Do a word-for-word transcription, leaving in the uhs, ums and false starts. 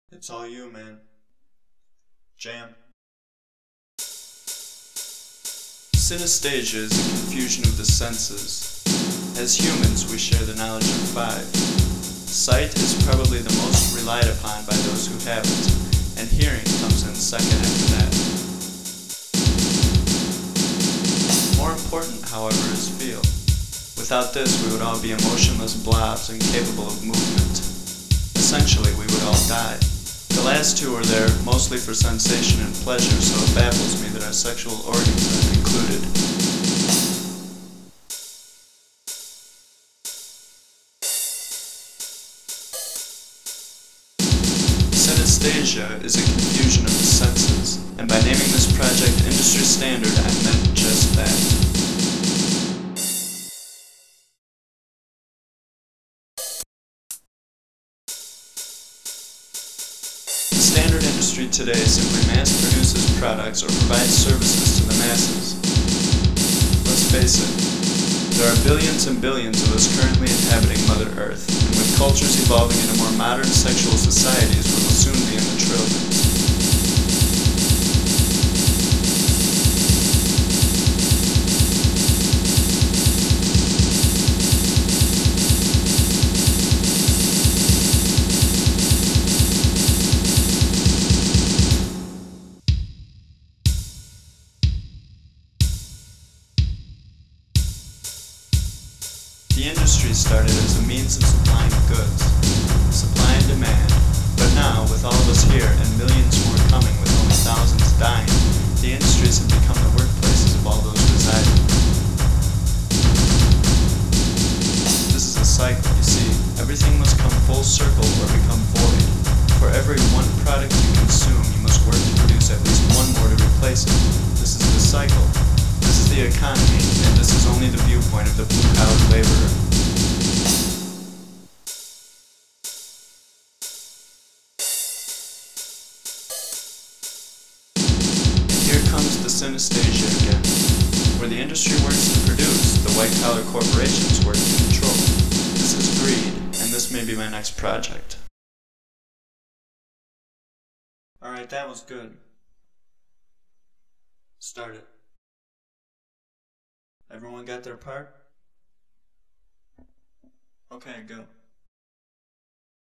It's all you, man. Jam. Synesthesia is a confusion of the senses. As humans, we share the knowledge of five. Sight is probably the most relied upon by those who have it, and hearing comes in second after that. More important, however, is feel. Without this, we would all be emotionless blobs incapable of movement. Essentially, we would all die. The last two are there mostly for sensation and pleasure, so it baffles me that our sexual organs aren't included. Synesthesia is a confusion of the senses, and by naming this project industry standard, I meant just that. The standard industry today simply mass produces products or provides services to the masses. Let's face it, there are billions and billions of us currently inhabiting Mother Earth, and with cultures evolving into more modern sexual societies, we will soon be in the trillions. The industry started as a means of supplying goods, supply and demand, but now, with all of us here and millions more coming with only thousands dying, the industries have become the workplaces of all those residing. This is a cycle, you see. Everything must come full circle or become void. For every one product you consume, you must work to produce at least one more to replace it. This is the cycle. This is the economy, and this is only the viewpoint of the blue-collar laborer. And here comes the synesthesia again. Where the industry works to produce, the white-collar corporations work to control. This is greed, and this may be my next project. Alright, that was good. Start it. Everyone got their part? Okay, go.